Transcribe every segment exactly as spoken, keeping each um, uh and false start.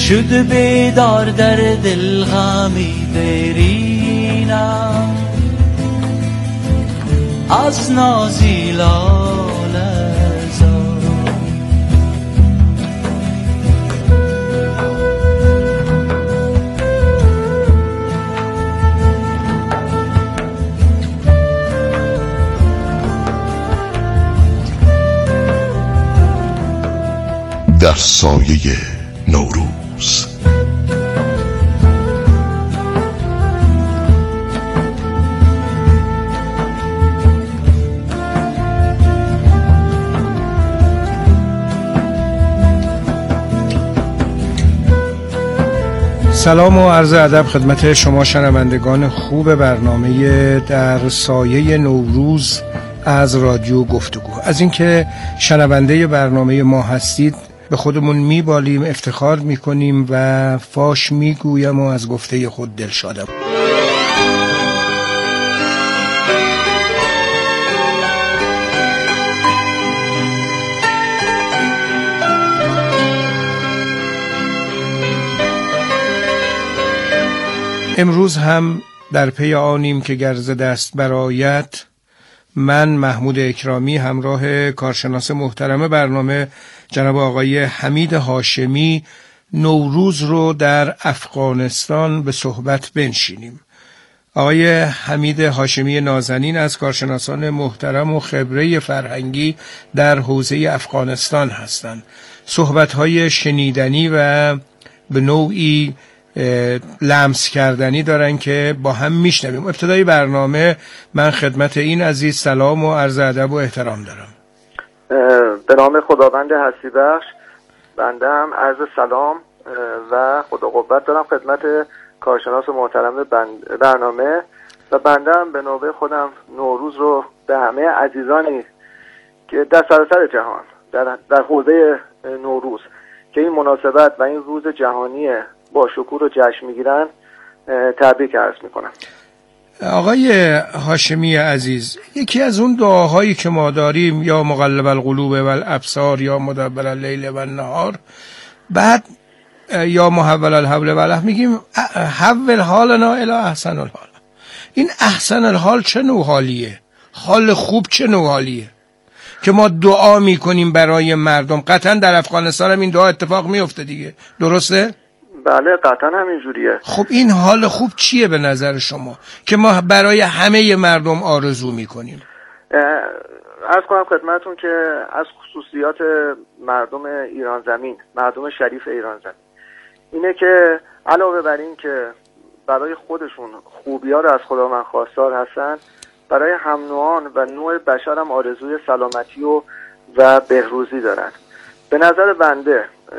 شده بیدار در دل غمی برینم از نازی لاله زار. در سایه نوروز. سلام و عرض ادب خدمت شما شنوندگان خوب برنامه در سایه نوروز از رادیو گفتگو. از اینکه شنونده برنامه ما هستید به خودمون میبالیم، افتخار میکنیم و فاش میگویم و از گفته خود دلشادم. امروز هم در پی آنیم که گرز دست برآید، من محمود اکرامی همراه کارشناس محترم برنامه جناب آقای حمید هاشمی نوروز رو در افغانستان به صحبت بنشینیم. آقای حمید هاشمی نازنین از کارشناسان محترم و خبره فرهنگی در حوزه افغانستان هستند. صحبت‌های شنیدنی و به نوعی لمس کردنی دارن که با هم میشنویم. ابتدای برنامه من خدمت این عزیز سلام و عرض ادب و احترام دارم. به نام خداوند هستی بخش بنده هم عرض سلام و خدا قوت دارم خدمت کارشناس محترم برنامه و بنده هم به نوبه خودم نوروز رو به همه عزیزانی که در سراسر جهان در, در حوزه نوروز که این مناسبت و این روز جهانی با شکوه رو جشن میگیرن تبریک عرض میکنم. آقای هاشمی عزیز، یکی از اون دعاهایی که ما داریم یا مقلب القلوب و الابصار یا مدبر اللیل و النهار، بعد یا محول الحول و الحول میگیم حول حالنا الی احسن الحال. این احسن الحال چه نوع حالیه؟ حال خوب چه نوع حالیه که ما دعا میکنیم برای مردم؟ قطعا در افغانستان هم این دعا اتفاق میفته دیگه، درسته؟ بله قطعا همین جوریه. خب این حال خوب چیه به نظر شما که ما برای همه مردم آرزو میکنیم؟ عرض کنم خدمتون که از خصوصیات مردم ایران زمین، مردم شریف ایران زمین، اینه که علاوه بر این که برای خودشون خوبی‌ها رو از خداوند خواستار هستن، برای هم نوعان و نوع بشر هم آرزوی سلامتی و و بهروزی دارن. به نظر بنده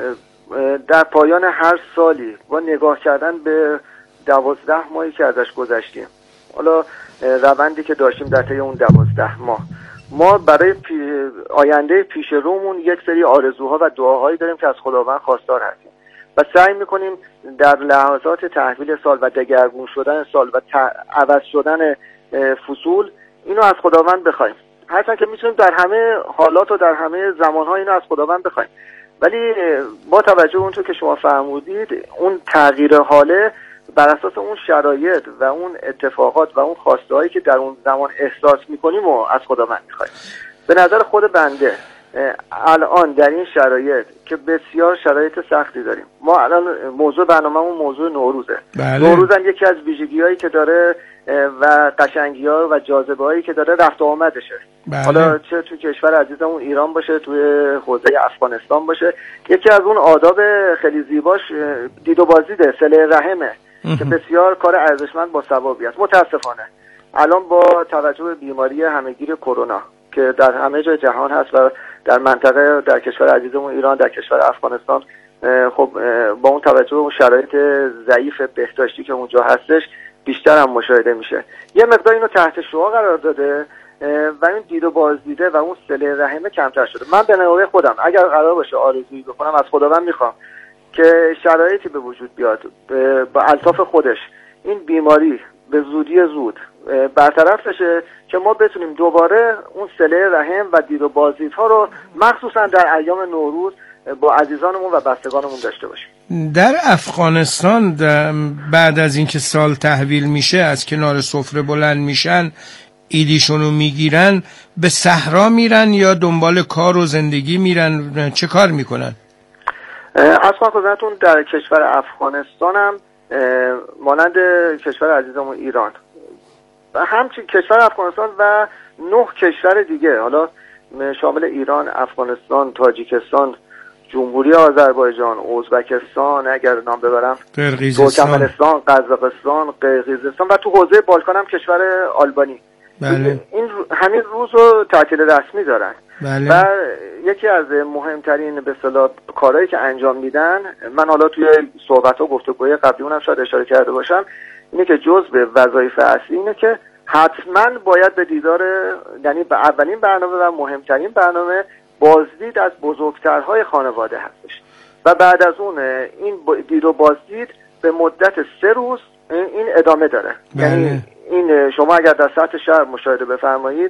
در پایان هر سالی با نگاه کردن به دوازده ماهی که ازش گذشتیم، حالا روندی که داشتیم در طی اون دوازده ماه، ما برای پی... آینده پیش رومون یک سری آرزوها و دعاهایی داریم که از خداوند خواستار هستیم و سعی میکنیم در لحظات تحویل سال و دگرگون شدن سال و ت... عوض شدن فصول اینو از خداوند بخوایم. هرچند که میتونیم در همه حالات و در همه زمانها اینو از خداوند بخوایم، ولی با توجه اونطور که شما فرمودید اون تغییر حاله بر اساس اون شرایط و اون اتفاقات و اون خواسته‌هایی که در اون زمان احساس می‌کنیم و از خداوند می‌خوایم. به نظر خود بنده الان در این شرایط که بسیار شرایط سختی داریم، ما الان موضوع برنامه‌مون موضوع نوروزه. بله. نوروز هم یکی از ویژگی‌هایی که داره و قشنگی‌ها و جاذبه‌هایی که داره رفت و آمدشه. بله. حالا چه تو کشور عزیزمون ایران باشه، توی حوزه افغانستان باشه، یکی از اون آداب خیلی زیباش دید و بازدیده، صله رحمه که بسیار کار ارزشمند با ثوابی است. متاسفانه الان با توجه به بیماری همهگیر کرونا که در همه جای جهان هست و در منطقه در کشور عزیزمون ایران، در کشور افغانستان، خب با اون توجه به اون شرایط ضعیف بهداشتی که اونجا هستش بیشتر هم مشاهده میشه. یه مقدار اینو تحت شعاع قرار داده و این دید و بازدیده و اون صله رحمه کمتر شده. من به نوبه خودم اگر قرار باشه آرزویی بکنم از خداوند میخوام که شرایطی به وجود بیاد با الطاف خودش این بیماری به زودی زود برطرف بشه که ما بتونیم دوباره اون صله رحم و دید و بازدیدها رو مخصوصا در ایام نوروز با عزیزانمون و بستگانمون داشته باشیم. در افغانستان در بعد از اینکه سال تحویل میشه از کنار سفره بلند میشن ایدیشونو میگیرن به صحرا میرن یا دنبال کار و زندگی میرن؟ چه کار میکنن؟ اصلا خدمتتون در کشور افغانستان هم مانند کشور عزیزمون ایران و همچنین کشور افغانستان و نه کشور دیگه، حالا شامل ایران، افغانستان، تاجیکستان، جمهوری آذربایجان، ازبکستان، اگر نام ببرم، ترکمنستان، قزاقستان، قرقیزستان و تو حوزه بالکان هم کشور آلبانی. بله. این همین روز رو تعطیل رسمی دارن. بله. و یکی از مهمترین به اصطلاح کارهایی که انجام میدن، من حالا توی صحبت‌ها گفتگوهای قبلی اونم شاید اشاره کرده باشم، اینه که جزء وظایف اصلی اینه که حتما باید به دیدار، یعنی به اولین برنامه و مهمترین برنامه بازدید از بزرگترهای خانواده هستش و بعد از اون این دید و بازدید به مدت سه روز این ادامه داره. بله. یعنی این شما اگر در سطح شهر مشاهده بفرمایید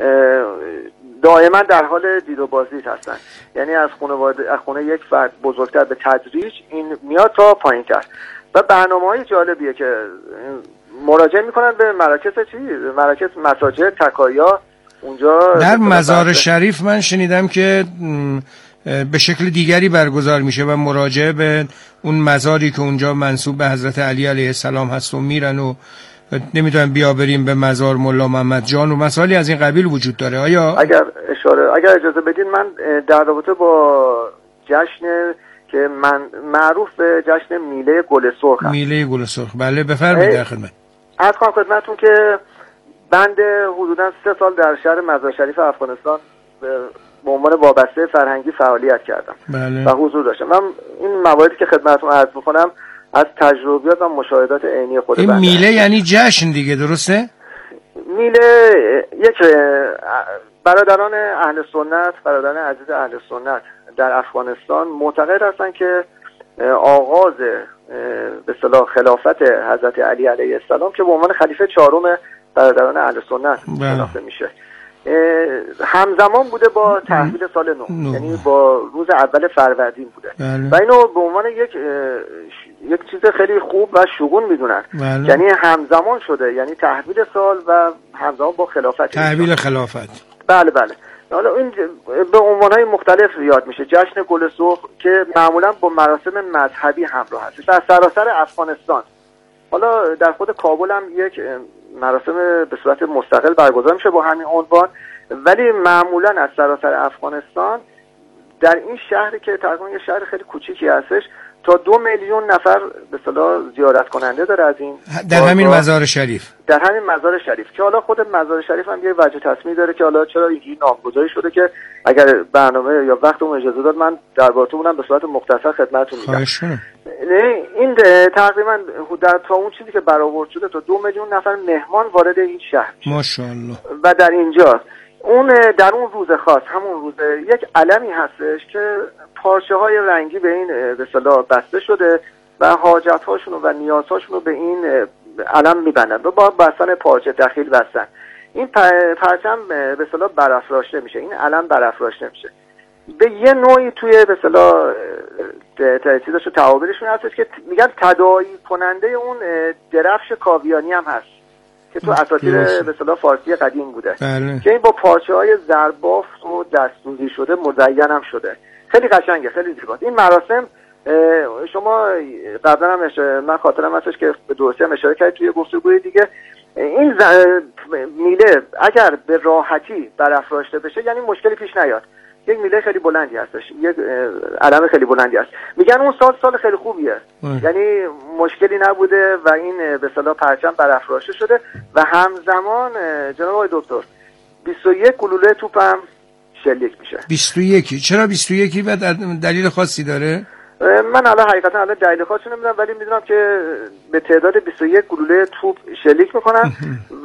دائما در حال دید و بازدید هستن، یعنی از خانواده از خونه یک فرد بزرگتر به تدریج این میاد تا پایین‌تر و برنامه‌های جالبیه که مراجعه میکنن به مراکز چی؟ مراکز مساجد، تکایا اونجا. در مزار شریف من شنیدم که به شکل دیگری برگزار میشه و مراجعه به اون مزاری که اونجا منسوب به حضرت علی علیه السلام هست و میرن و نمیدونم بیا بریم به مزار ملا محمد جان و مسائلی از این قبیل وجود داره. آیا اگر اشاره اگر اجازه بدین من در رابطه با جشن که من معروف به جشن میله گل سرخ هست. میله گل سرخ، بله بفرمایید در خدمت. عرض کنم خدمتتون که بند حدوداً سه سال در شهر مزار شریف افغانستان به عنوان وابسته فرهنگی فعالیت کردم. بله. و حضور داشتم. من این مواردی که خدمتتون عرض می‌کنم از تجربیات و مشاهدات عینی خود این بنده. میله یعنی جشن دیگه، درسته؟ میله یک برادران اهل سنت، برادران عزیز اهل سنت در افغانستان معتقد هستند که آغاز به اصطلاح خلافت حضرت علی علیه السلام که به عنوان خلیفه چهارم برادران اهل سنت شناخته میشه همزمان بوده با تحویل سال نو، یعنی با روز اول فروردین بوده. بله. و اینو به عنوان یک یک چیز خیلی خوب و شگون میدونن. بله. یعنی همزمان شده، یعنی تحویل سال و همزمان با خلافت. تحویل خلافت. بله بله. حالا این به عنوانهای مختلف یاد میشه. جشن گل سرخ که معمولا با مراسم مذهبی همراه هست در سراسر افغانستان. حالا در خود کابل هم یک مراسم به صورت مستقل برگزار میشه با همین عنوان، ولی معمولا از سراسر افغانستان در این شهری که تقریبا یه شهر خیلی کوچیکی هستش تا دو میلیون نفر به اصطلاح زیارت کننده داره از این در همین مزار شریف. در همین مزار شریف که حالا خود مزار شریف هم یه وجه تصمیمی داره که حالا چرا اینجوری نامگذاری شده که اگر برنامه یا وقتمون اجازه داد من درباره‌اون به صورت مختصر خدمتتون میگم. خواهش می‌کنم. این تقریبا در تا اون چیزی که برآورد شده تا دو میلیون نفر مهمان وارد این شهر میشه. ماشاءالله. و در اینجا اون در اون روز خاص همون روز یک علمی هستش که پارچه های رنگی به این به اصطلاح بسته شده و حاجت هاشون و نیاز هاشون رو به این علم میبندن و با بستن پارچه دخیل بستن. این پرچم به اصطلاح برافراشته میشه، این علم برافراشته میشه به یه نوعی توی به اصطلاح چیزاشو تعابیرشون هستش که میگن تداعی کننده اون درفش کاویانی هم هست که تو اساطیر به اصطلاح فارسی قدیم بوده. بله. که این با پارچه‌های زربافت و دستوری شده مزین هم شده. خیلی قشنگه، خیلی زیباست. این مراسم شما قبلا هم من خاطرم هستش که به درستی هم اشاره کردید توی گفتگوی دیگه، این میله اگر به راحتی برافراشته بشه یعنی مشکلی پیش نیاد. یک میله خیلی بلندی هستش، یک علم خیلی بلندی هست. میگن اون سال سال خیلی خوبیه. اه. یعنی مشکلی نبوده و این به اصطلاح پرچم برافراشته شده و همزمان جناب آقای دکتر بیست و یک گلوله توپم شلیک میشه. بیست و یک. چرا بیست و یک و دلیل خاصی داره؟ من الان حقیقتا الان دلیل خاصی نمیدونم، ولی میدونم که به تعداد بیست و یک گلوله توپ شلیک میکنن و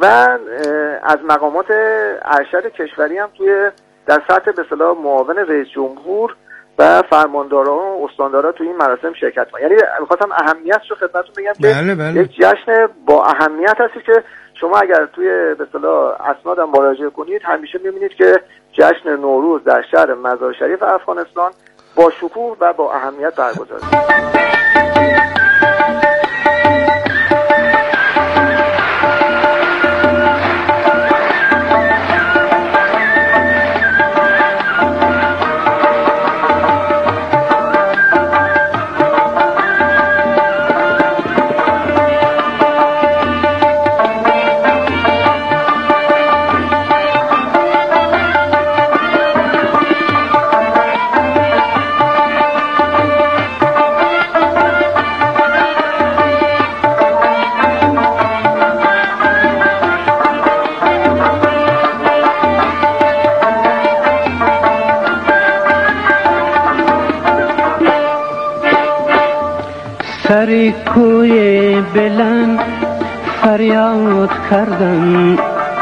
از مقامات ارشد کشوری هم توی در سطح به اصطلاح معاون رئیس جمهور و فرمانداران و استاندارا توی این مراسم شرکت کنن. یعنی می‌خواستم اهمیتش رو خدمتتون بگم که بله بله. یک جشن با اهمیت هستی که شما اگر توی به اصطلاح اسناد هم مراجعه کنید همیشه می‌بینید که جشن نوروز در شهر مزار شریف افغانستان با شکوه و با اهمیت برگزار میشه. سر کوی بلند فریاد کردم،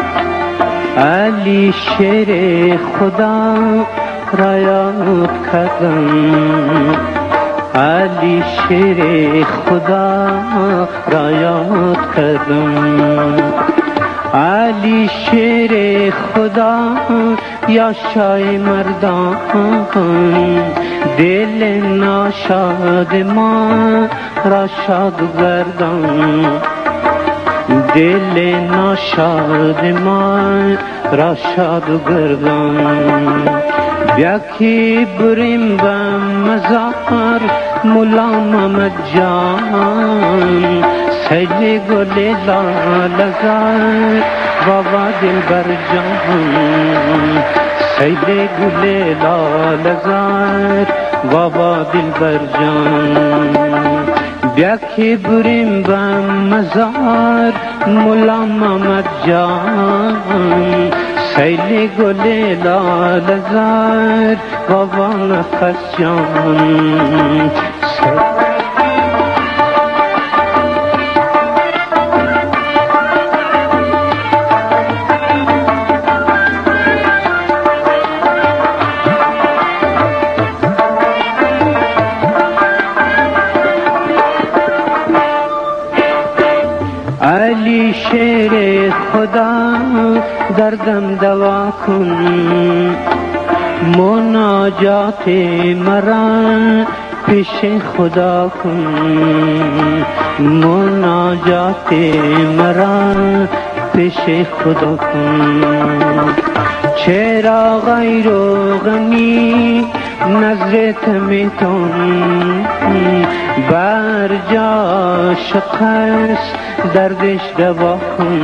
علی شیر خدا را یاد کردم، علی شیر خدا را یاد کردم، علی شیر خدا یا شای مردان، دل ناشاد ما را شاد گردان، دل ناشاد ما را شاد گردان. بیاکی بریم به مزار مولا محمد جان، سیل گل لال زار بابا دلبر جان، سیل گل لال زار بابا دلبر جان. بیاکی بریم به مزار مولا محمد جان، سیل گل لال زار بابا نفس جان. علی شیر خدا دردم دوا کن، مناجات مرا پیش خدا کن، مناجات مرا پیش خدا کن. چرا غیر و غمی نظرت میتون، بر جا شخص دردش دوا کن،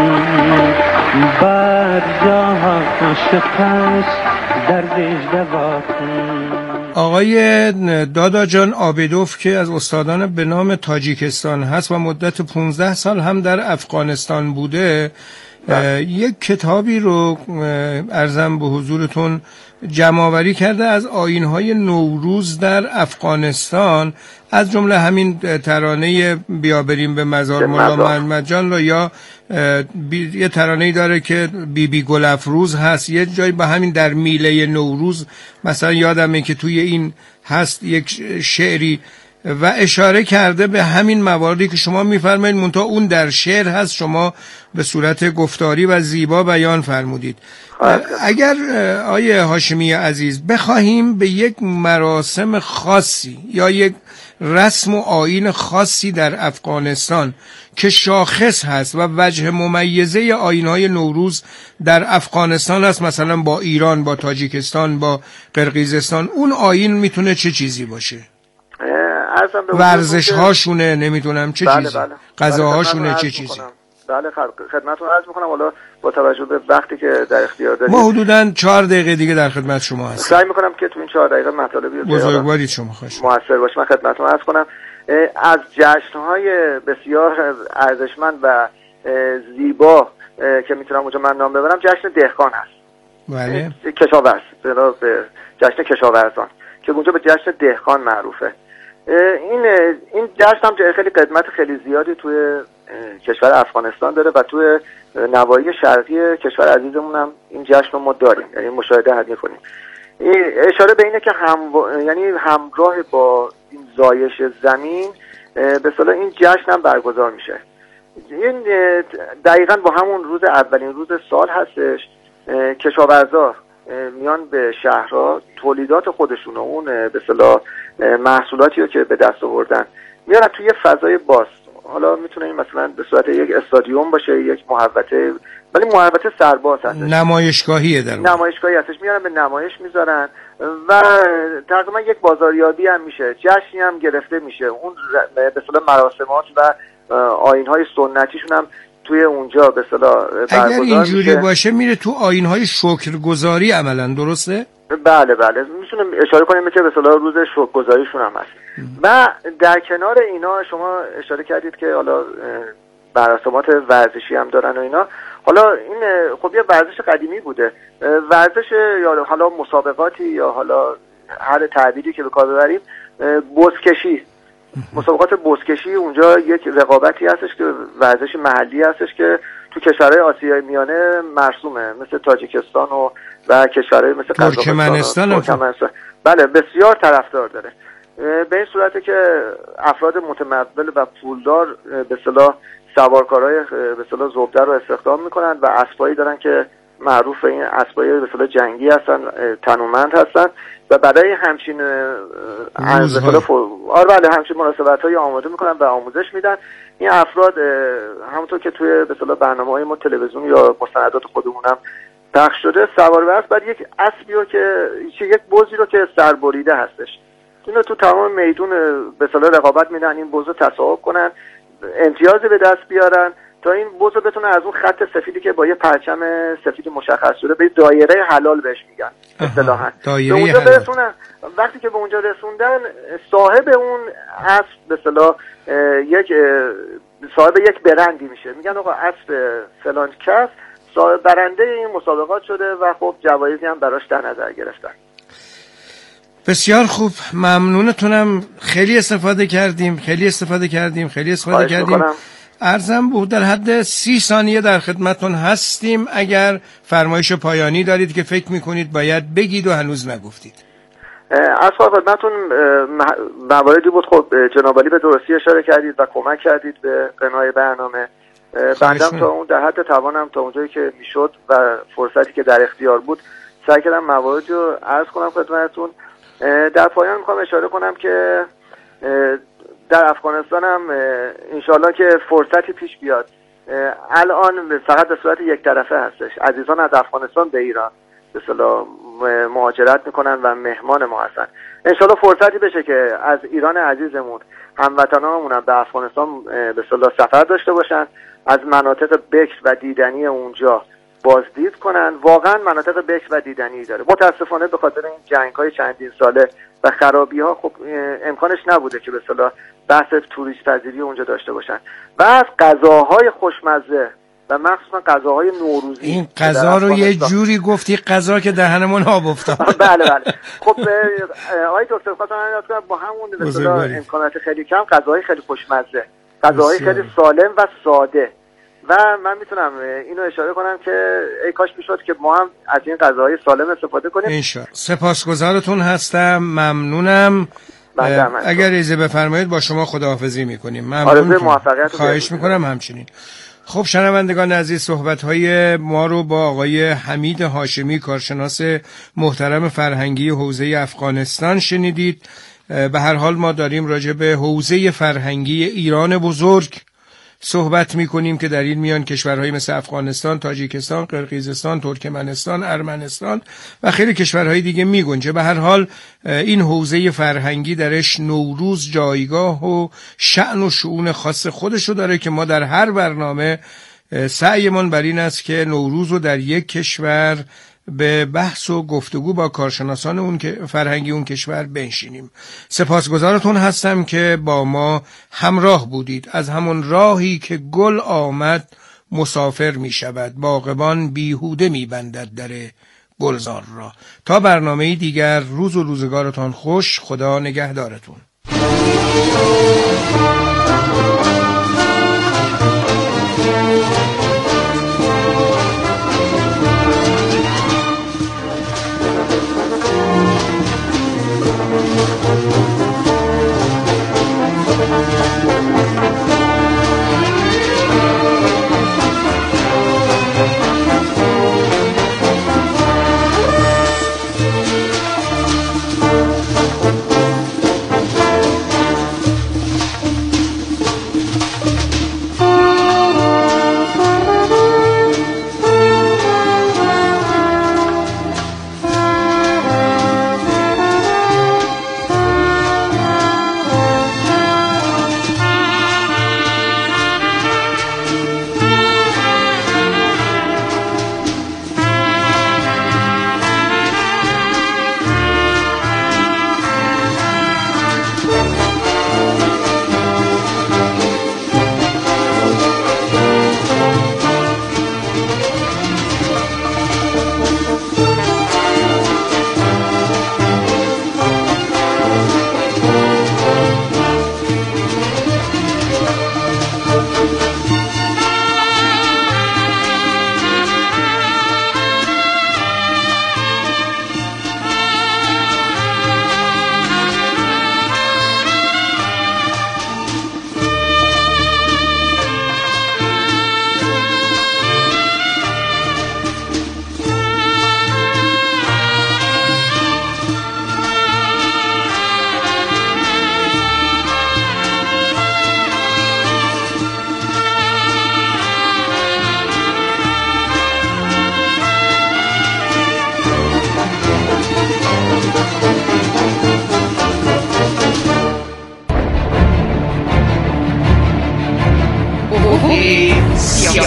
بر جا شخص دردش دوا کن. آقای دادا جان آبدوف که از استادان به نام تاجیکستان هست و مدت پانزده سال هم در افغانستان بوده، یک کتابی رو عرضم به حضورتون جمع‌آوری کرده از آیین‌های نوروز در افغانستان، از جمله همین ترانه بیا بریم به مزار مولا محمد جان رو، یا یه ترانه‌ای داره که بی بی گل افروز هست، یه جایی به همین در میله نوروز مثلا یادمه که توی این هست یک شعری و اشاره کرده به همین مواردی که شما میفرمایید، منتها اون در شعر هست، شما به صورت گفتاری و زیبا بیان فرمودید. اگر آیه هاشمی عزیز بخواهیم به یک مراسم خاصی یا یک رسم و آیین خاصی در افغانستان که شاخص هست و وجه ممیزه آیین‌های نوروز در افغانستان است، مثلا با ایران، با تاجیکستان، با قرقیزستان، اون آیین میتونه چه چیزی باشه؟ ورزش هاشونه، نمیدونم چه بله چیزی، بله. غذاهاشونه بله چه چیزی. بله خدمتتون عرض میکنم. حالا با توجه به وقتی که در اختیار دارید ما حدوداً چهار دقیقه دیگه در خدمت شما هستیم. سعی میکنم که تو این چهار دقیقه مطالبی بزرگوارید شما خوش موثر باشه. من خدمتتون عرض کنم از جشن‌های بسیار ارزشمند و زیبا که میتونم اونجا من نام ببرم، جشن دهقان هست. بله. کشاورز، به جشن کشاورزان که اونجا به جشن دهقان معروفه. این این جشن هم جای خیلی قدمت خیلی زیادی توی کشور افغانستان داره و توی نواحی شرقی کشور عزیزمون هم این جشن رو ما داریم، یعنی مشاهده هم می‌کنیم. اشاره به اینه که هم یعنی همراه با این زایش زمین به اصطلاح این جشن هم برگزار میشه. این دقیقاً با همون روز اولین روز سال هستش. کشاورزا میان به شهرها تولیدات خودشون و اون به اصطلاح محصولاتی رو که به دست آوردن میارن توی یه فضای باز. حالا میتونه این مثلا به صورت یک استادیوم باشه، یک محوطه، ولی محوطه سرباز هست، نمایشگاهیه در اون. نمایشگاهی هستش، میارن به نمایش میذارن و تقریبا یک بازاریابی هم میشه، جشنی هم گرفته میشه. اون به اصطلاح مراسمات و آیین‌های سنتیشون هم توی اونجا به اصطلاح برگزار اگر اینجوری میشه. باشه میره تو آیین‌های شکرگزاری عملاً، درسته؟ بله بله، میتونم اشاره کنیم که به اصطلاح روز شکرگزاریشون هم هست. و در کنار اینا شما اشاره کردید که حالا مراسمات ورزشی هم دارن و اینا. حالا این خب یه ورزش قدیمی بوده، ورزش یا حالا مسابقاتی یا حالا هر تعبیری که به کار ببریم، بزکشی، مسابقات بزکشی اونجا یک رقابتی هستش که ورزش محلی هستش که تو کشورهای آسیای میانه مرسومه، مثل تاجیکستان و و کشورهای مثل ترکمنستان. ترکمنستان بله بسیار طرفدار داره. به این صورته که افراد متمول و پولدار به اصطلاح سوارکارهای به اصطلاح زبده رو استخدام میکنن و اسبایی دارن که معروف این اسبای به اصطلاح جنگی هستن، تنومند هستن و برای همچین آره بله همچین مناسبت‌های آماده میکنن و آموزش میدن. این افراد همونطور که توی به اصطلاح برنامه‌های ما تلویزیون یا مستندات خودمون هم پخش شده، سوار بر اسب بعد یک اسبی رو که یک بزی رو که سربریده هستش، اینو تو تمام میدون به اصطلاح رقابت میدن، این بزو تصاحب کنن، امتیازی به دست بیارن تا این بزو بتونه از اون خط سفیدی که با یه پرچم سفید مشخص شده به دایره حلال بهش میگن اصطلاحاً به اونجا برسونن. وقتی که به اونجا رسوندن، صاحب اون اسب به اصطلاح یک صاحب یک برندی میشه، میگن آقا اسب فلان کس صاحب برنده این مسابقات شده و خب جوایزی هم براش در نظر گرفتن. بسیار خوب، ممنونتونم. خیلی استفاده کردیم خیلی استفاده کردیم خیلی استفاده کردیم. عرضم بود در حد سی ثانیه در خدمتون هستیم. اگر فرمایش پایانی دارید که فکر میکنید باید بگید و هنوز نگفتید. از خدمتون مواردی بود خب جناب عالی به درستی اشاره کردید و کمک کردید به قنای برنامه. بندم تا اون در حد توانم تا اونجایی که میشد و فرصتی که در اختیار بود سعی کردم مواردی رو عرض کنم خدمتتون. در پایان میخوام اشاره کنم که در افغانستان هم انشالله که فرصتی پیش بیاد. الان فقط به صورت یک طرفه هستش، عزیزان از افغانستان به ایران به اصطلاح مهاجرت میکنن و مهمان ما هستن. انشالله فرصتی بشه که از ایران عزیزمون هموطنانمون هم به افغانستان به اصطلاح سفر داشته باشن، از مناطق بکر و دیدنی اونجا بازدید کنن. واقعا مناطق بکر و دیدنی داره. متاسفانه به خاطر این جنگ‌های چندین ساله و خرابی‌ها خب امکانش نبوده که به اصطلاح بحث توریست پذیری اونجا داشته باشن. و از غذاهای خوشمزه و مخصوصا غذاهای نوروزی، این غذا رو یه جوری گفتی غذا که دهنمون آب افتاد. بله بله. خب آقای دکتر خواستم یاد کنم با همون به اصطلاح امکانات خیلی کم غذاهای خیلی خوشمزه، غذاهای خیلی سالم و ساده. و من میتونم اینو اشاره کنم که ای کاش میشد که ما هم از این غذاهای سالم استفاده کنیم. انشالله. سپاسگزارتون هستم، ممنونم. اگر اجازه بفرمایید با شما خداحافظی میکنیم. ممنون. موفقیت خواهش میکنم همچنین. خب شنوندگان عزیز، صحبت‌های ما رو با آقای حمید هاشمی، کارشناس محترم فرهنگی حوزه افغانستان شنیدید. به هر حال ما داریم راجع به حوزه فرهنگی ایران بزرگ صحبت میکنیم که در این میان کشورهای مثل افغانستان، تاجیکستان، قرقیزستان، ترکمنستان، ارمنستان و خیلی کشورهای دیگه میگنجه. به هر حال این حوزه فرهنگی درش نوروز جایگاه و شأن و شؤون خاص خودشو داره که ما در هر برنامه سعیمون بر این است که نوروز رو در یک کشور به بحث و گفتگو با کارشناسان اون که فرهنگی اون کشور بنشینیم. سپاسگزارتون هستم که با ما همراه بودید. از همون راهی که گل آمد مسافر می شود، باغبان بیهوده می بندد در گلزار را. تا برنامه دیگر، روز و روزگارتان خوش. خدا نگهدارتون.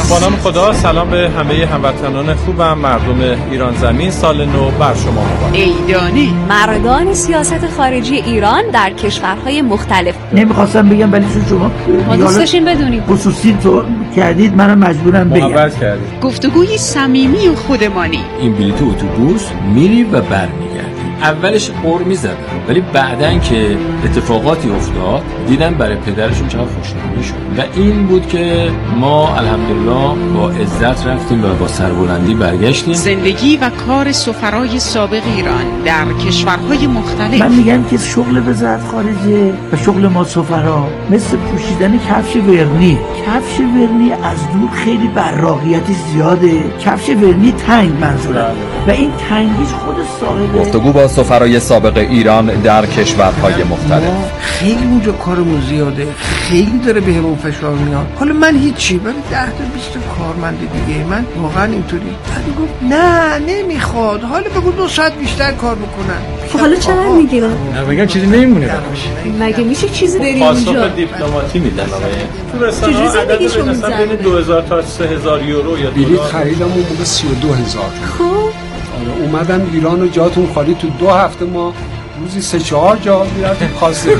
با نام خدا، سلام به همه هموطنان خوبم، مردم ایران زمین. سال نو بر شما مبارک. عیدانه مردان سیاست خارجی ایران در کشورهای مختلف. نمیخواستم بگم ولی شما ما دوست داشتیم بدونیم. خصوصی تو کردید، منم مجبورم بگم. محبت کردید. گفتگوی صمیمی و خودمانی. این بلیط اتوبوس میری و برمیگردی. اولش قر میزدن ولی بعدن که اتفاقاتی افتاد دیدن برای پدرشون چقدر خوشنودی شد و این بود که ما الحمدلله با عزت رفتیم و با سربلندی برگشتیم. زندگی و کار سفرای سابق ایران در کشورهای مختلف. من میگم که شغل وزارت خارجه و شغل ما سفرا مثل پوشیدن کفش ورنی. کفش ورنی از دور خیلی براقیتی زیاده، کفش ورنی تنگ منظورم و این تنگیش خود صاحب. گفتگو با سفرای سابق ایران در کشورهای مختلف. خیلی اونجا کارمون زیاده، خیلی داره بهمون فشار میاد. حالا من هیچی، ولی ده تا بیست کارمند دیگه من واقعا اینطوری. بعد گفت نه نمیخواد، حالا بگو دو ساعت بیشتر کار بکنن. حالا چرا میگیرن؟ نه بگم چیزی نمیمونه براش. مگه میشه چیزی بری اونجا؟ پاسخ دیپلماتی میدن آقای. تو رسانه چجوری زندگیشون مثلا بین دو هزار تا سه هزار یورو یا دلار. بلیط خریدم اون موقع سی و دو هزار. خب اومدم ایران و جاتون خالی. تو دو هفته ما روزی سه چهار جا میرفتیم خواسته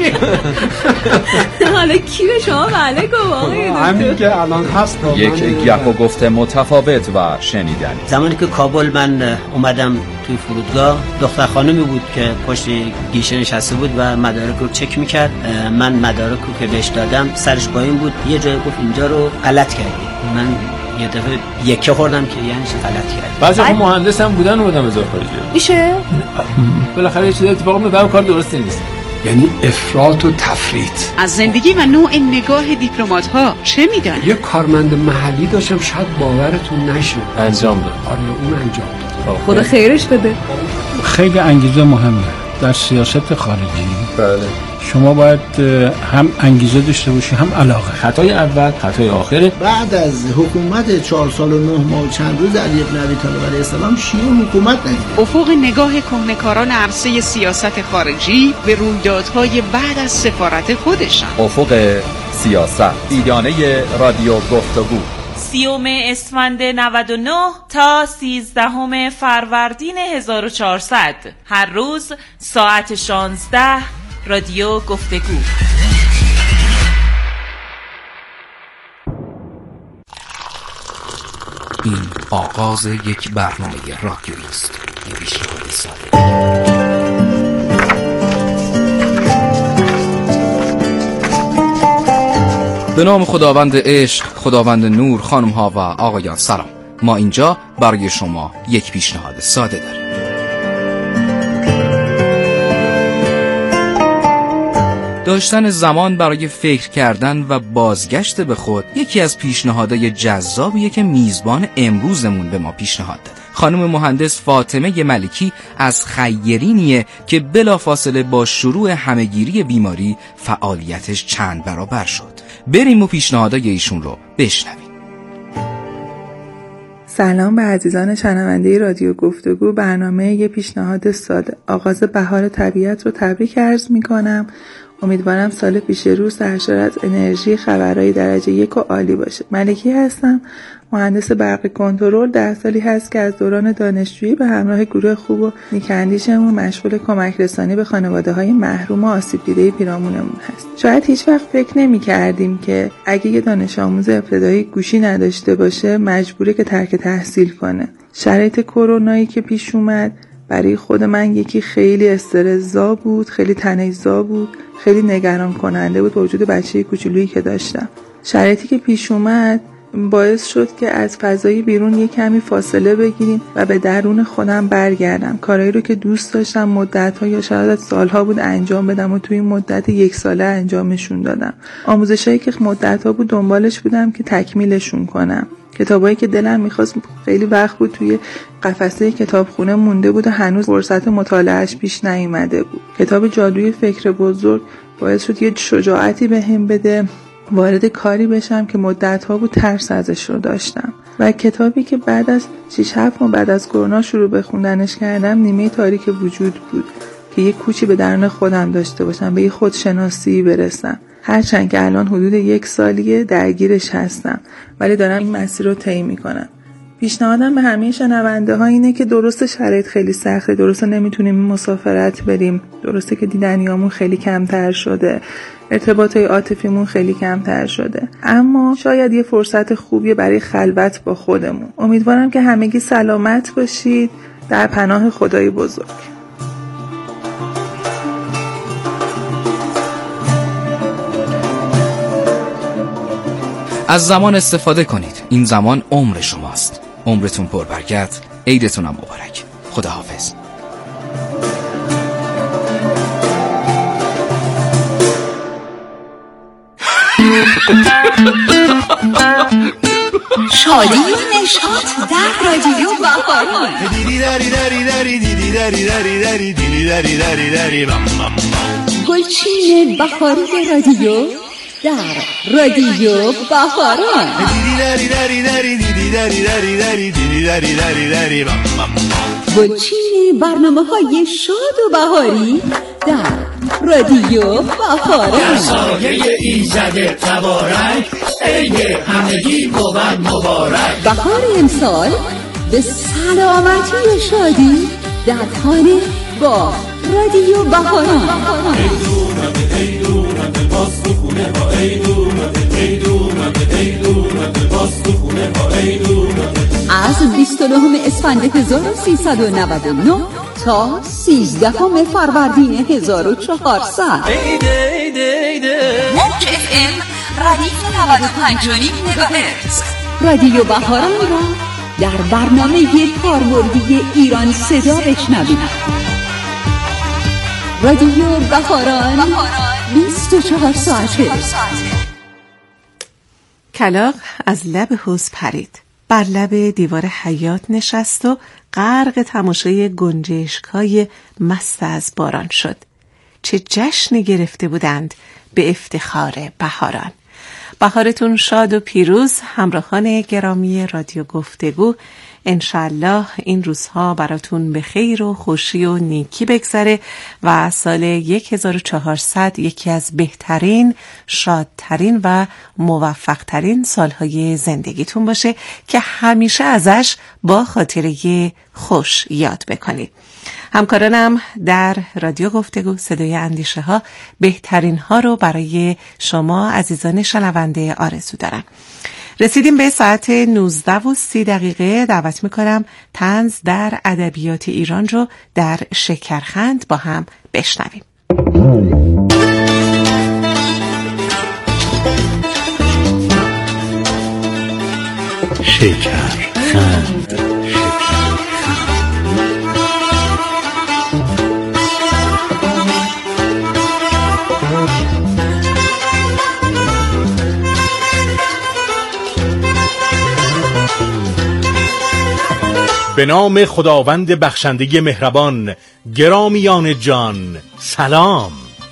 حالا کی به شما بله گفت آقای دکتر؟ همین که الان هست. یک گپ و گفت متفاوت و شنیدنی. زمانی که کابل من اومدم توی فرودگاه، دختر خانمی بود که پشت گیشه نشسته بود و مدارک رو چک میکرد. من مدارک رو که بهش دادم سرش پایین بود، یه جای گفت اینجا رو غلط کردی. من یه دفعه یکه خوردم که یعنی چه غلط کردی. بعضی هم مهندس هم بودن اومدن وزارت خارجه. میشه؟ بالاخره یه چیزی اتفاق میفته، کار درستی نیست. یعنی افراط و تفریط. از زندگی و نوع نگاه دیپلمات ها چه میدونی؟ یه کارمند محلی داشتم، شاید باورتون نشه، انجام داد. آره اون انجام داد. خدا خیرش بده. خیلی انگیزه مهمه در سیاست خارجی. بله. شما باید هم انگیزه داشته باشی هم علاقه. خطای اول، خطای آخره. بعد از حکومت چهار سال و نه ماه و چند روز علی بن ابی طالب علیه السلام شیوع حکومت ندید. افق نگاه کهنه‌کاران عرصه سیاست خارجی به رویدادهای بعد از سفارت خودشان. افق سیاست. دیدانه رادیو گفتگو. سیوم اسفند نود و نه تا سیزدهم فروردین هزار و چهارصد. هر روز ساعت شانزده. رادیو گفتگو. این آغاز یک برنامه رادیویی است. یک پیشنهاد ساده. به نام خداوند عشق، خداوند نور، خانم ها و آقایان سلام. ما اینجا برای شما یک پیشنهاد ساده داریم. داشتن زمان برای فکر کردن و بازگشت به خود یکی از پیشنهادهای جذابیه که میزبان امروزمون به ما پیشنهاد داد. خانم مهندس فاطمه ملکی از خیرینیه که بلافاصله با شروع همهگیری بیماری فعالیتش چند برابر شد. بریم و پیشنهادهای ایشون رو بشنویم. سلام به عزیزان شنونده رادیو گفتگو. برنامه یه پیشنهاد ساده. آغاز بهار طبیعت رو تبریک عرض میکنم. امیدوارم سال پیش رو سرشار از انرژی، خبرهای درجه یک و عالی باشه. ملکی هستم، مهندس برق کنترل. ده سالی هست که از دوران دانشجویی به همراه گروه خوب و نیکندیشمون مشغول کمک رسانی به خانواده‌های محروم و آسیب دیده پیرامونمون هست. شاید هیچ وقت فکر نمی کردیم که اگه یه دانش آموز ابتدایی گوشی نداشته باشه مجبوره که ترک تحصیل کنه. شرایط کرونایی که پیش اومد برای خود من یکی خیلی استرس‌زا بود، خیلی تنش‌زا بود، خیلی نگران کننده بود با وجود بچه کوچولویی که داشتم. شرایطی که پیش اومد باعث شد که از فضای بیرون یک کمی فاصله بگیریم و به درون خودم برگردم. کارهایی رو که دوست داشتم مدت‌ها یا شاید سال‌ها بود انجام بدم و توی مدت یک ساله انجامشون دادم. آموزشایی که مدت‌ها بود دنبالش بودم که تکمیلشون کنم. کتابایی که دلم می‌خواست خیلی وقت بود توی قفسه کتابخونه مونده بود و هنوز فرصت مطالعهش پیش نیامده بود. کتاب جادوی فکر بزرگ باعث شد یه شجاعتی بهم بده وارد کاری بشم که مدت‌ها بود ترس ازش رو داشتم. و کتابی که بعد از شش هفت ماه بعد از کرونا شروع به خوندنش کردم نیمه تاریک وجود بود که یه کوچی به درون خودم داشته باشم، به یه خودشناسی برسم. هرچند که الان حدود یک سالیه درگیرش هستم، ولی دارم این مسیر رو طی میکنم. پیشنهادم به همه شنونده ها اینه که درسته شرایط خیلی سخته، درسته نمیتونیم مسافرت بریم، درسته که دیدنیامون خیلی کمتر شده، ارتباطای عاطفیمون خیلی کمتر شده، اما شاید یه فرصت خوبیه برای خلوت با خودمون. امیدوارم که همگی سلامت باشید، در پناه خدای بزرگ. از زمان استفاده کنید. این زمان عمر شماست. عمرتون پربرکت، عیدتون هم مبارک. خداحافظ. شادی و نشاط در رادیو بهاران. گلچین بهاری رادیو در رادیو بهاران. گلچین برنامه‌های شاد و بهاری در رادیو بهاران. در سایه ایزد تبارک عید همگی بود مبارک. بهار امسال به سلامتی و شادی در خانه با رادیو بهاران. از بیست و نهم اسفند هزار و سیصد و نود و نه تا سیزدهم فروردین هزار و چهارصد. موج اف ام ردیف نود و پنج و نیم مگاهرتز رادیو بهاران را در برنامه کاربردی ایران صدا بشنوید. رادیو بهاران بیست و چهار ساعته. کلاغ از لب حوض پرید، بر لب دیوار حیاط نشست و غرق تماشای گنجشک‌های مست از باران شد. چه جشنی گرفته بودند به افتخار بهاران. بهارتون شاد و پیروز همراهان گرامی رادیو گفتگو. انشالله این روزها براتون به خیر و خوشی و نیکی بگذره و سال هزار و چهارصد یکی از بهترین، شادترین و موفقترین سالهای زندگیتون باشه که همیشه ازش با خاطره خوش یاد بکنید. همکارانم در رادیو گفتگو صدای اندیشه ها بهترین ها رو برای شما عزیزان شنونده آرزو دارن. رسیدیم به ساعت نوزده و سی دقیقه. دعوت میکنم طنز در ادبیات ایران رو در شکرخند با هم بشنویم. شکرخند. به نام خداوند بخشنده مهربان. گرامیان جان سلام.